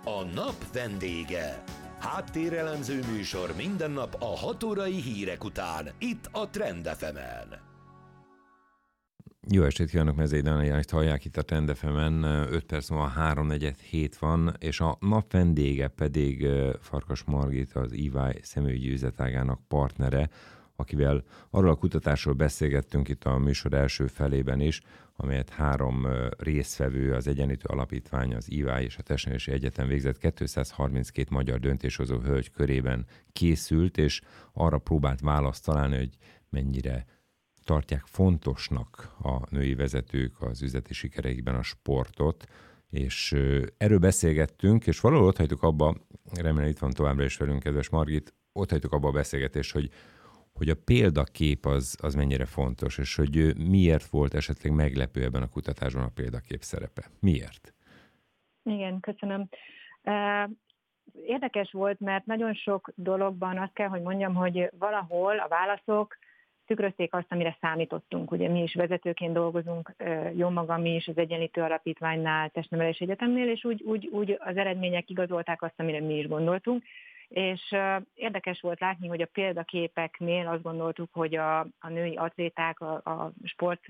A nap vendége. Háttérelemző műsor minden nap a 6 órai hírek után, itt a Trend FM-en. Jó estét kívánok, Mezei Dánielt hallják itt a Trend FM-en, 5 perc múlva 3:47 van, és a nap vendége pedig Farkas Margit, az EY személyügyi üzletágának partnere, akivel arról a kutatásról beszélgettünk itt a műsor első felében is, amelyet 3 résztvevő, az Egyenlítő Alapítvány, az EY és a Testnevelési Egyetem végzett 232 magyar döntéshozó hölgy körében készült, és arra próbált választ találni, hogy mennyire tartják fontosnak a női vezetők az üzleti sikereikben a sportot, és erről beszélgettünk, és valahol ott hagytuk abba, remélem itt van továbbra is velünk, kedves Margit, ott hagytuk abba a beszélgetést, hogy a példakép az mennyire fontos, és hogy miért volt esetleg meglepő ebben a kutatásban a példakép szerepe. Miért? Igen, köszönöm. Érdekes volt, mert nagyon sok dologban azt kell, hogy mondjam, hogy valahol a válaszok tükrözték azt, amire számítottunk. Ugye mi is vezetőként dolgozunk, jó magam mi is az Egyenlítő Alapítványnál, Testnevelési Egyetemnél, és úgy az eredmények igazolták azt, amire mi is gondoltunk. És érdekes volt látni, hogy a példaképeknél azt gondoltuk, hogy a női atléták, a sport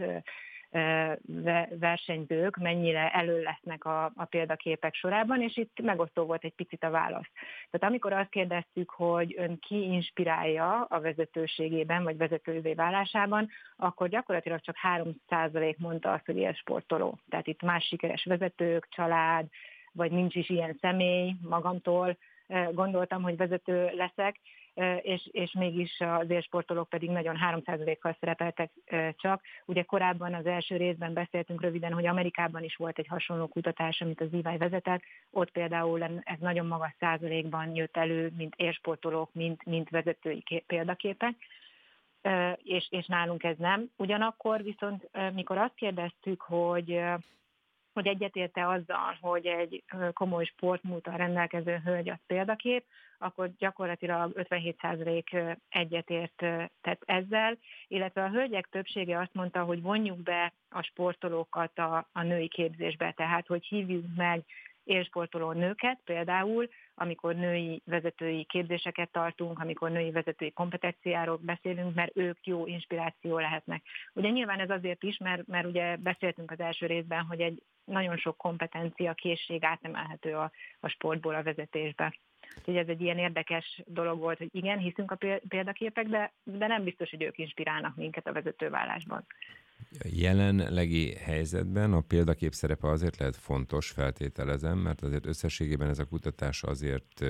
versenyzők mennyire elő lesznek a példaképek sorában, és itt megosztó volt egy picit a válasz. Tehát amikor azt kérdeztük, hogy ön ki inspirálja a vezetőségében, vagy vezetővé válásában, akkor gyakorlatilag csak 3% mondta azt, hogy élsportoló. Tehát itt más sikeres vezetők, család, vagy nincs is ilyen személy magamtól, gondoltam, hogy vezető leszek, és mégis az élsportolók pedig nagyon 3%-kal szerepeltek csak. Ugye korábban az első részben beszéltünk röviden, hogy Amerikában is volt egy hasonló kutatás, amit az EY vezetett, ott például ez nagyon magas százalékban jött elő, mint élsportolók, mint vezetői példaképek, és nálunk ez nem. Ugyanakkor viszont, mikor azt kérdeztük, hogy egyetérte azzal, hogy egy komoly sportmúlttal rendelkező hölgy az példakép, akkor gyakorlatilag 57% egyetértett ezzel, illetve a hölgyek többsége azt mondta, hogy vonjuk be a sportolókat a női képzésbe, tehát hogy hívjuk meg élsportoló nőket, például amikor női vezetői képzéseket tartunk, amikor női vezetői kompetenciáról beszélünk, mert ők jó inspiráció lehetnek. Ugye nyilván ez azért is, mert ugye beszéltünk az első részben, hogy egy nagyon sok kompetencia, készség átemelhető a sportból a vezetésbe. Úgyhogy ez egy ilyen érdekes dolog volt, hogy igen, hiszünk a példaképek, de nem biztos, hogy ők inspirálnak minket a vezetővállásban. A jelenlegi helyzetben a példakép szerepe azért lehet fontos, feltételezem, mert azért összességében ez a kutatás azért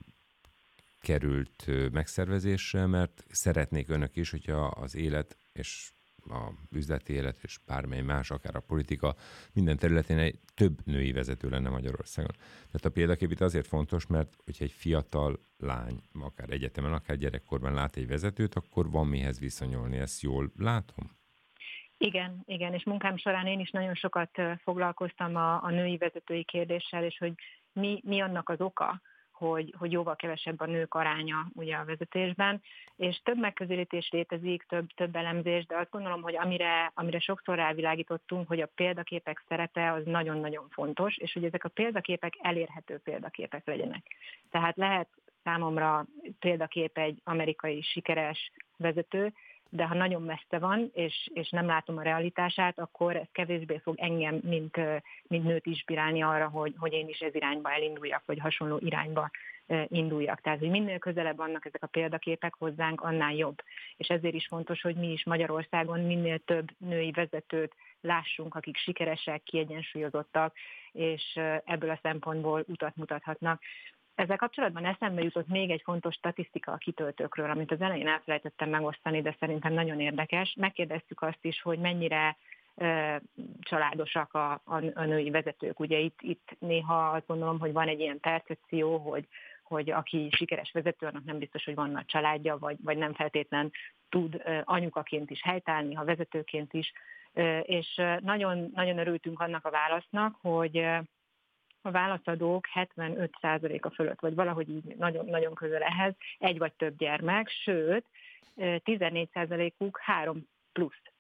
került megszervezésre, mert szeretnék önök is, hogyha az élet és a üzleti élet és bármely más, akár a politika minden területén egy több női vezető lenne Magyarországon. Tehát a példakép itt azért fontos, mert hogyha egy fiatal lány, akár egyetemen, akár gyerekkorban lát egy vezetőt, akkor van mihez viszonyulni. Ezt jól látom? Igen, és munkám során én is nagyon sokat foglalkoztam a női vezetői kérdéssel, és hogy mi annak az oka, hogy jóval kevesebb a nők aránya ugye a vezetésben, és több megközelítés létezik, több elemzés, de azt gondolom, hogy amire sokszor rávilágítottunk, hogy a példaképek szerepe az nagyon-nagyon fontos, és hogy ezek a példaképek elérhető példaképek legyenek. Tehát lehet számomra példakép egy amerikai sikeres vezető, de ha nagyon messze van, és nem látom a realitását, akkor ez kevésbé fog engem, mint nőt inspirálni arra, hogy én is ez irányba elinduljak, vagy hasonló irányba induljak. Tehát, hogy minél közelebb vannak ezek a példaképek hozzánk, annál jobb. És ezért is fontos, hogy mi is Magyarországon minél több női vezetőt lássunk, akik sikeresek, kiegyensúlyozottak, és ebből a szempontból utat mutathatnak. Ezzel kapcsolatban eszembe jutott még egy fontos statisztika a kitöltőkről, amit az elején elfelejtettem megosztani, de szerintem nagyon érdekes. Megkérdeztük azt is, hogy mennyire családosak a női vezetők. Ugye itt néha azt gondolom, hogy van egy ilyen percepció, hogy aki sikeres vezető, annak nem biztos, hogy van nagy családja, vagy nem feltétlen tud anyukaként is helytállni, ha vezetőként is. És nagyon, nagyon örültünk annak a válasznak, hogy a válaszadók 75%-a fölött, vagy valahogy így nagyon, nagyon közel ehhez, egy vagy több gyermek, sőt, 14%-uk 3+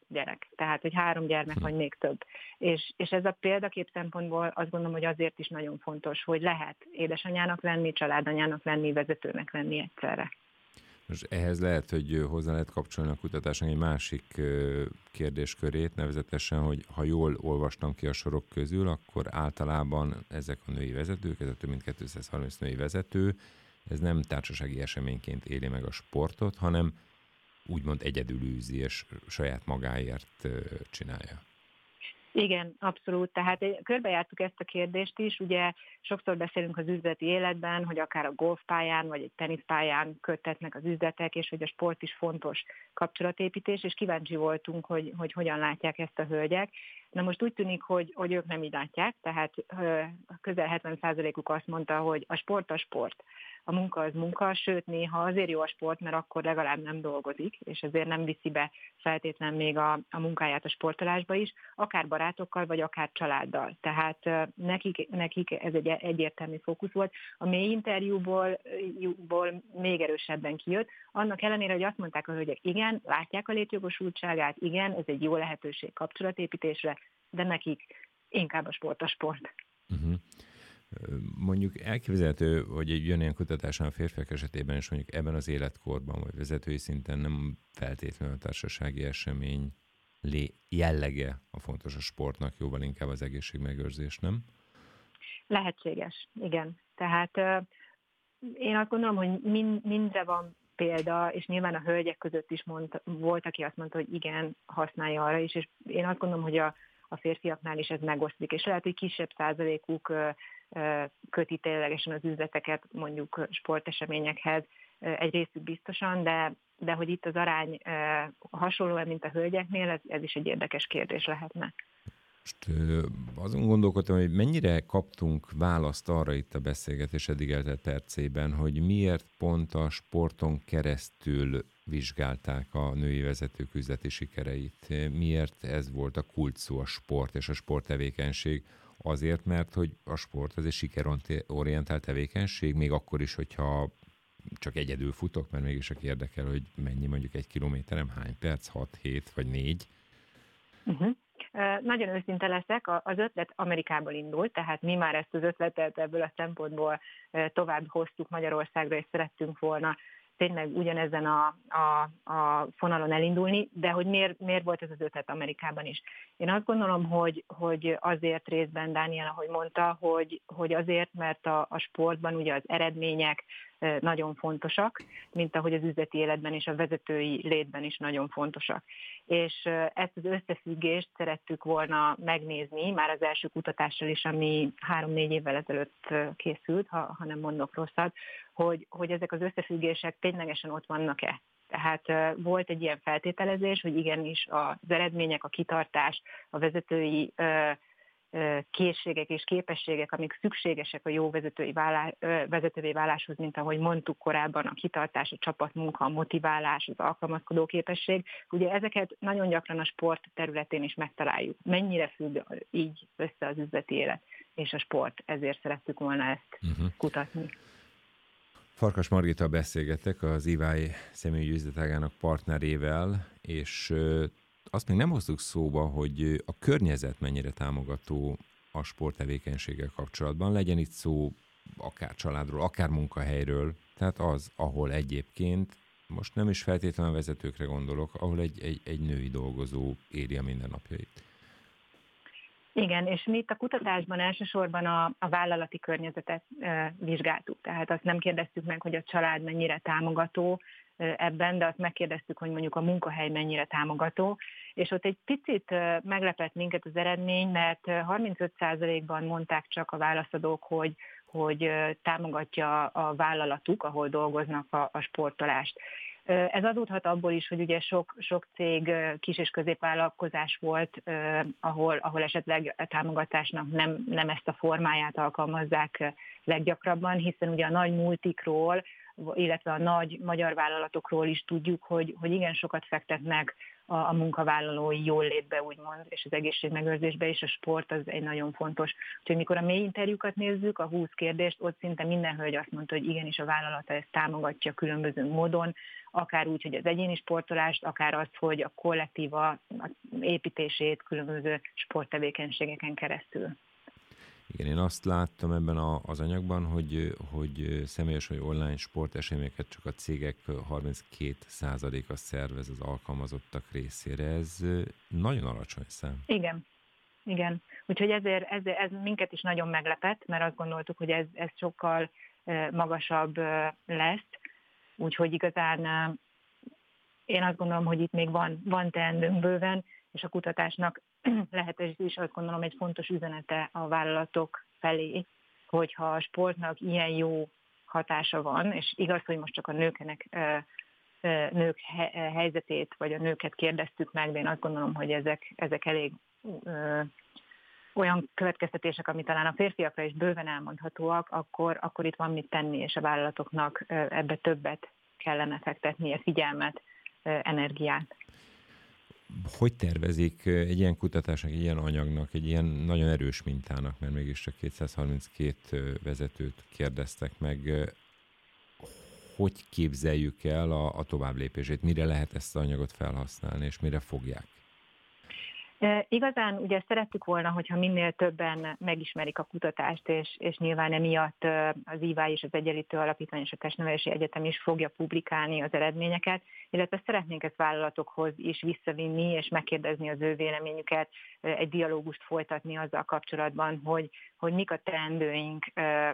gyerek, tehát hogy 3 gyermek vagy még több. És ez a példakép szempontból azt gondolom, hogy azért is nagyon fontos, hogy lehet édesanyának lenni, családanyának lenni, vezetőnek lenni egyszerre. Most ehhez lehet, hogy hozzá lehet kapcsolni a kutatásnak egy másik kérdéskörét, nevezetesen, hogy ha jól olvastam ki a sorok közül, akkor általában ezek a női vezetők, ez a több mint 230 női vezető, ez nem társasági eseményként éli meg a sportot, hanem úgymond egyedül űzi, és saját magáért csinálja. Igen, abszolút. Tehát körbejártuk ezt a kérdést is. Ugye sokszor beszélünk az üzleti életben, hogy akár a golfpályán vagy egy teniszpályán köttetnek az üzletek, és hogy a sport is fontos kapcsolatépítés, és kíváncsi voltunk, hogy hogyan látják ezt a hölgyek. Na most úgy tűnik, hogy ők nem így látják, tehát közel 70%-uk azt mondta, hogy a sport, a munka az munka, sőt néha azért jó a sport, mert akkor legalább nem dolgozik, és ezért nem viszi be feltétlen még a munkáját a sportolásba is, akár barátokkal, vagy akár családdal. Tehát nekik ez egy egyértelmű fókusz volt. A mély interjúból még erősebben kijött, annak ellenére, hogy azt mondták a hölgyek, igen, látják a létjogosultságát, igen, ez egy jó lehetőség kapcsolatépítésre, de nekik inkább a sport. Uh-huh. Mondjuk elképzelhető, hogy egy ilyen kutatásnál a férfiak esetében is mondjuk ebben az életkorban, vagy vezetői szinten nem feltétlenül a társasági esemény jellege a fontos a sportnak, jóval inkább az egészségmegőrzés, nem? Lehetséges, igen. Tehát én azt gondolom, hogy mindre van példa, és nyilván a hölgyek között is volt, aki azt mondta, hogy igen, használja arra is, és én azt gondolom, hogy a férfiaknál is ez megoszlik, és lehet, hogy kisebb százalékuk köti ténylegesen az üzleteket mondjuk sporteseményekhez, egy részük biztosan, de hogy itt az arány hasonlóan, mint a hölgyeknél, ez is egy érdekes kérdés lehetne. Most azon gondolkodtam, hogy mennyire kaptunk választ arra itt a beszélgetés eddig eltelt percében, hogy miért pont a sporton keresztül vizsgálták a női vezetők üzleti sikereit. Miért ez volt a kulcs szó, a sport és a sporttevékenység? Azért, mert hogy a sport az egy sikerorientált tevékenység, még akkor is, hogyha csak egyedül futok, mert mégis csak érdekel, hogy mennyi mondjuk egy kilométerem, hány perc, 6, 7 vagy 4. Uh-huh. Nagyon őszinte leszek, az ötlet Amerikából indult, tehát mi már ezt az ötletet ebből a szempontból tovább hoztuk Magyarországra, és szerettünk volna tényleg ugyanezen a fonalon elindulni, de hogy miért volt ez az ötlet Amerikában is. Én azt gondolom, hogy azért részben, Dániel, ahogy mondta, hogy azért, mert a sportban ugye az eredmények nagyon fontosak, mint ahogy az üzleti életben és a vezetői létben is nagyon fontosak. És ezt az összefüggést szerettük volna megnézni, már az első kutatással is, ami 3-4 évvel ezelőtt készült, ha nem mondok rosszat, hogy ezek az összefüggések ténylegesen ott vannak-e. Tehát volt egy ilyen feltételezés, hogy igenis az eredmények, a kitartás, a vezetői készségek és képességek, amik szükségesek a jó vezetővé váláshoz, mint ahogy mondtuk korábban, a kitartás, a csapatmunka, a motiválás, az alkalmazkodó képesség. Ugye ezeket nagyon gyakran a sport területén is megtaláljuk. Mennyire függ így össze az üzleti élet és a sport, ezért szerettük volna ezt kutatni. Farkas Margittal beszélgetek, az EY személyi üzletágának partnerével, és azt még nem hoztuk szóba, hogy a környezet mennyire támogató a sporttevékenységgel kapcsolatban. Legyen itt szó akár családról, akár munkahelyről, tehát az, ahol egyébként, most nem is feltétlenül a vezetőkre gondolok, ahol egy női dolgozó éri a mindennapjait. Igen, és mi itt a kutatásban elsősorban a vállalati környezetet vizsgáltuk. Tehát azt nem kérdeztük meg, hogy a család mennyire támogató ebben, de azt megkérdeztük, hogy mondjuk a munkahely mennyire támogató, és ott egy picit meglepett minket az eredmény, mert 35%-ban mondták csak a válaszadók, hogy támogatja a vállalatuk, ahol dolgoznak a sportolást. Ez adódhat abból is, hogy ugye sok cég kis- és középvállalkozás volt, ahol esetleg a támogatásnak nem ezt a formáját alkalmazzák leggyakrabban, hiszen ugye a nagy multikról, illetve a nagy magyar vállalatokról is tudjuk, hogy igen sokat fektetnek a munkavállalói jólétbe, úgymond, és az egészségmegőrzésbe is a sport az egy nagyon fontos. Úgyhogy mikor a mély interjúkat nézzük, a 20 kérdést, ott szinte minden hölgy azt mondta, hogy igenis a vállalata ezt támogatja különböző módon, akár úgy, hogy az egyéni sportolást, akár az, hogy a kollektíva építését különböző sporttevékenységeken keresztül. Igen, én azt láttam ebben az anyagban, hogy személyes vagy online sporteseményeket csak a cégek 32%-a szervez az alkalmazottak részére. Ez nagyon alacsony szám. Igen. Úgyhogy ezért ez minket is nagyon meglepett, mert azt gondoltuk, hogy ez sokkal magasabb lesz. Úgyhogy igazán én azt gondolom, hogy itt még van teendőnk bőven, és a kutatásnak lehet ez is azt gondolom egy fontos üzenete a vállalatok felé, hogyha a sportnak ilyen jó hatása van, és igaz, hogy most csak a nők helyzetét, vagy a nőket kérdeztük meg, de én azt gondolom, hogy ezek elég olyan következtetések, ami talán a férfiakra is bőven elmondhatóak, akkor itt van mit tenni, és a vállalatoknak ebbe többet kellene fektetnie, figyelmet, energiát. Hogy tervezik egy ilyen kutatásnak, egy ilyen anyagnak, egy ilyen nagyon erős mintának, mert mégiscsak 232 vezetőt kérdeztek meg, hogy képzeljük el a tovább lépését, mire lehet ezt az anyagot felhasználni, és mire fogják? Igazán ugye szerettük volna, hogyha minél többen megismerik a kutatást, és nyilván emiatt az EY és az Egyenlítő Alapítvány és a Testnevelési Egyetem is fogja publikálni az eredményeket, illetve szeretnénk ezt vállalatokhoz is visszavinni, és megkérdezni az ő véleményüket, egy dialógust folytatni azzal kapcsolatban, hogy mik a teendőink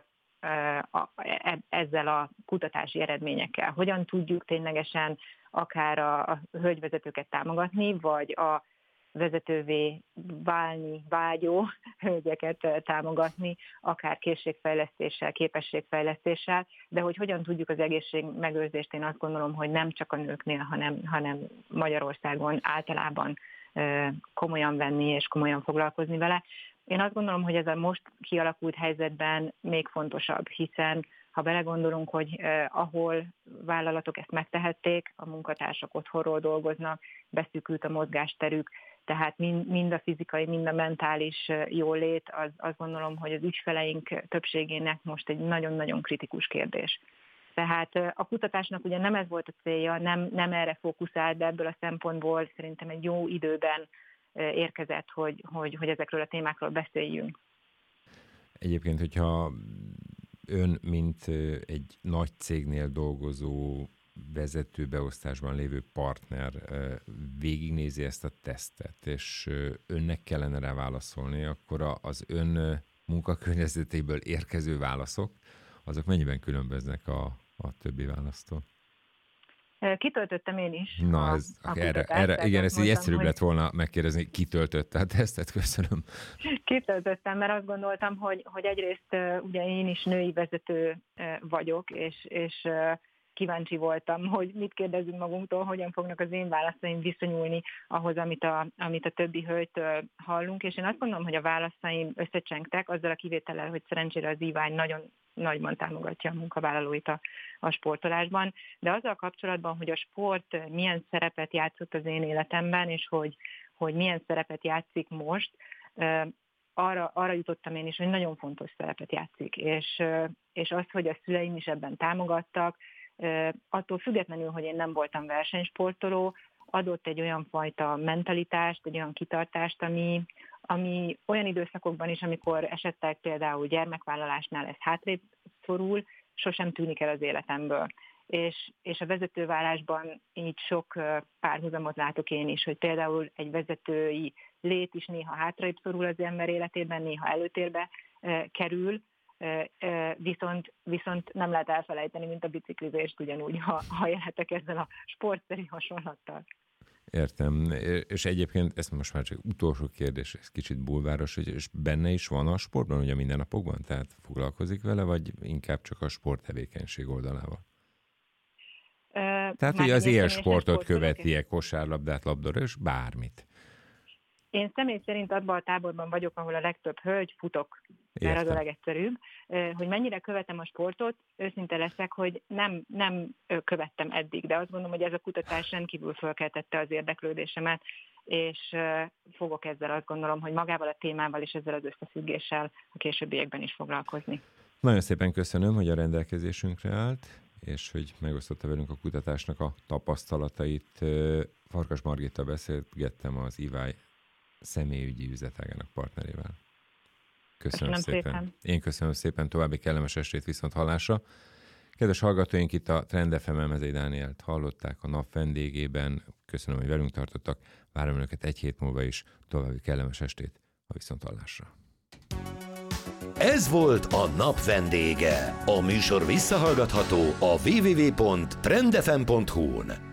ezzel a kutatási eredményekkel. Hogyan tudjuk ténylegesen akár a hölgyvezetőket támogatni, vagy a vezetővé válni vágyó hölgyeket támogatni, akár készségfejlesztéssel, képességfejlesztéssel, de hogy hogyan tudjuk az egészségmegőrzést, én azt gondolom, hogy nem csak a nőknél, hanem Magyarországon általában komolyan venni és komolyan foglalkozni vele. Én azt gondolom, hogy ez a most kialakult helyzetben még fontosabb, hiszen ha belegondolunk, hogy ahol vállalatok ezt megtehették, a munkatársak otthonról dolgoznak, beszűkült a mozgásterük, tehát mind a fizikai, mind a mentális jólét, azt gondolom, hogy az ügyfeleink többségének most egy nagyon-nagyon kritikus kérdés. Tehát a kutatásnak ugye nem ez volt a célja, nem erre fókuszált, de ebből a szempontból szerintem egy jó időben érkezett, hogy ezekről a témákról beszéljünk. Egyébként, hogyha ön, mint egy nagy cégnél dolgozó vezetőbeosztásban lévő partner végignézi ezt a tesztet, és önnek kellene rá válaszolni, akkor az ön munkakörnyezetéből érkező válaszok, azok mennyiben különböznek a többi választól? Kitöltöttem én is. Na, erre igen, ez így egyszerűbb lett volna megkérdezni, kitöltötte a tesztet, köszönöm. Kitöltöttem, mert azt gondoltam, hogy egyrészt ugye én is női vezető vagyok, és kíváncsi voltam, hogy mit kérdezünk magunktól, hogyan fognak az én válaszaim viszonyulni ahhoz, amit a többi hölgytől hallunk, és én azt gondolom, hogy a válaszaim összecsengtek, azzal a kivétellel, hogy szerencsére az EY nagyon nagyban támogatja a munkavállalóit a sportolásban, de azzal kapcsolatban, hogy a sport milyen szerepet játszott az én életemben, és hogy milyen szerepet játszik most, arra jutottam én is, hogy nagyon fontos szerepet játszik, és az, hogy a szüleim is ebben támogattak, attól függetlenül, hogy én nem voltam versenysportoló, adott egy olyan fajta mentalitást, egy olyan kitartást, ami olyan időszakokban is, amikor esetleg például gyermekvállalásnál ez hátrébb szorul, sosem tűnik el az életemből. És a vezetővállásban így sok párhuzamot látok én is, hogy például egy vezetői lét is néha hátrébb szorul az ember életében, néha előtérbe kerül, viszont nem lehet elfelejteni, mint a biciklizést ugyanúgy, ha élhetek ezzel a sportszerű hasonlattal. Értem, és egyébként ez most már csak utolsó kérdés, ez kicsit bulváros, és benne is van a sportban, ugye mindennapokban, tehát foglalkozik vele, vagy inkább csak a sporttevékenység oldalával? Tehát ugye az élsportot követi, kosárlabdát, labdarúgást, bármit. Én személy szerint abban a táborban vagyok, ahol a legtöbb hölgy, futok, mert az a legegyszerűbb. Hogy mennyire követem a sportot, őszinte leszek, hogy nem követtem eddig, de azt gondolom, hogy ez a kutatás rendkívül fölkeltette az érdeklődésemet, és fogok ezzel, azt gondolom, hogy magával a témával és ezzel az összefüggéssel a későbbiekben is foglalkozni. Nagyon szépen köszönöm, hogy a rendelkezésünkre állt, és hogy megosztotta velünk a kutatásnak a tapasztalatait. Farkas Margittal beszélgettem, az EY személyügyi üzletágának partnerével. Köszönöm szépen. Én köszönöm szépen, további kellemes estét, viszont hallásra. Kedves hallgatóink, itt a Trend FM-en Mezei Dánielt hallották a nap vendégében. Köszönöm, hogy velünk tartottak. Várom önöket egy hét múlva is. További kellemes estét, a viszonthallásra. Ez volt a nap vendége. A műsor visszahallgatható a www.trendfm.hu-n.